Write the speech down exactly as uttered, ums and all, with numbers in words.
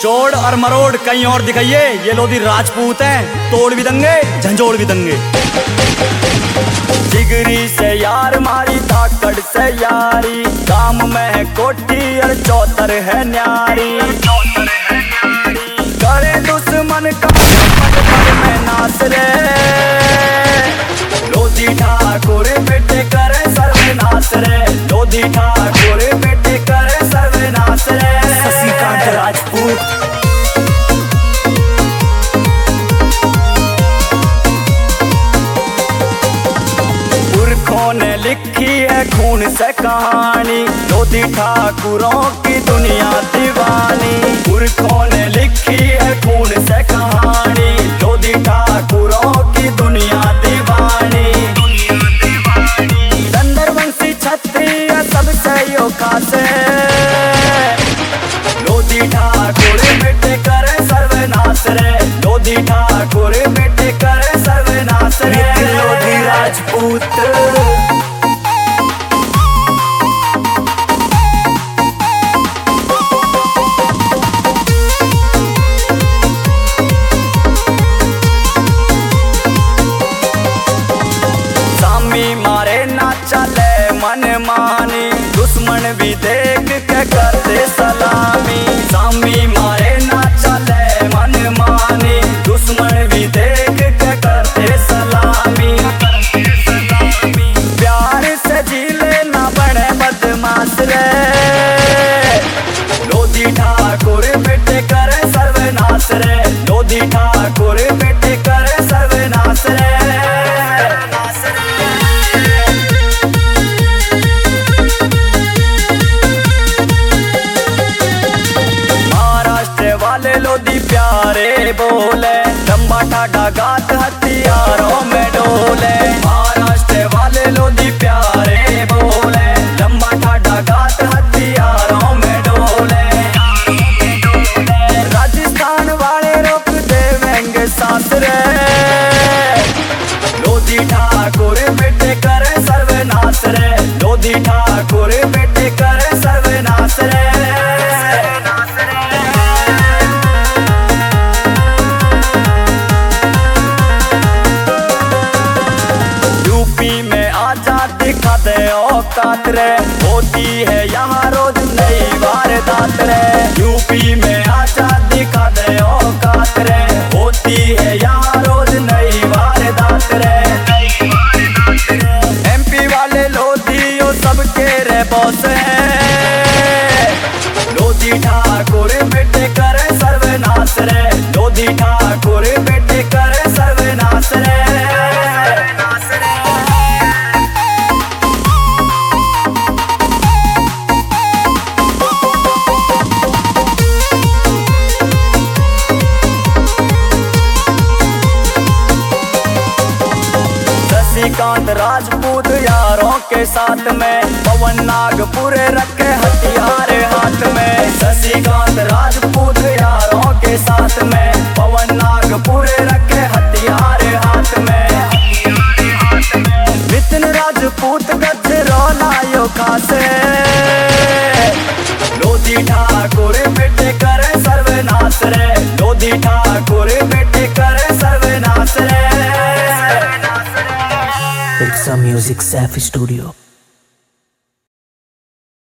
चोड़ और मरोड़ कहीं और दिखाइए, ये लोधी राजपूत हैं, तोड़ भी देंगे झंझोड़ भी देंगे। जिगरी से यार मारी धाकड़ से यारी, काम में है कोठी और चौतर है न्यारी। करे दुश्मन का पट में नाच रे, लोधी ठाकुर बेटे करे सर्वनाश रे, लोधी ठाकुर बेटे करे सर्वनाश रे। शशिकांत राजपूत पुरखों ने लिखी है खून से कहानी, लोधी ठाकुरों की दुनिया दीवानी। पुरखों ने लिखी है खून से कहानी, लोधी ठाकुरों की दुनिया दीवानी। चंद्रवंशी क्षत्रिय सबसे यो खास है, लोधी ठाकुर बेटे करे सर्वनाश रे, लोधी ठाकुर बेटे करे सर्वनाश रे। लोधी राजपूत मन मानी, दुश्मन भी देख के करते सलामी। सामी मारे ना चले मन मानी, दुश्मन भी देख के करते सलामी। प्यार से जीले ना बने बदमाश रे, लोधी ठाकुर बेटे करे सर्वनाश रे, लोधी ठाकुर बेटे करे सर्वनाश रे। लोधी प्यारे बोले, लंबा ठाडा गात हथियारों में डोले। महाराष्ट्र वाले लोधी प्यारे बोले, लंबा ठाडा गात हथियारों में डोले। राजस्थान वाले रोक देवेंगे सांस रे, लोधी ठाकुर बेटे करे सर्वनाश रे, लोधी ठाकुर बेटे करे सर्वनाश रे। दिखा दे औकात रे, होती है यहाँ रोज नई वारदात रे। यूपी में आजा दिखा दे औकात रे, होती है यहाँ रोज नई वारदात रे। एमपी वाले लोधियों सबके रे बॉस हैं, लोधी ठाकुर बेटे करे सर्वनाश रे, लोधी ठाकुर बेटे करे सर्वनाश रे। शशिकांत राजपूत यारों के साथ में, पवन नागपुर रखे हथियार हाथ में। शशिकांत राजपूत यारों के साथ में, पवन नागपुर रखे हथियार हाथ में। नितिन राजपूत गजरौला यो खासे, लोधी ठाकुर बेटे करे सर्वनाश रे, लोधी ठाकुर बेटे करे सर्वनाश रे। It's a music safe studio.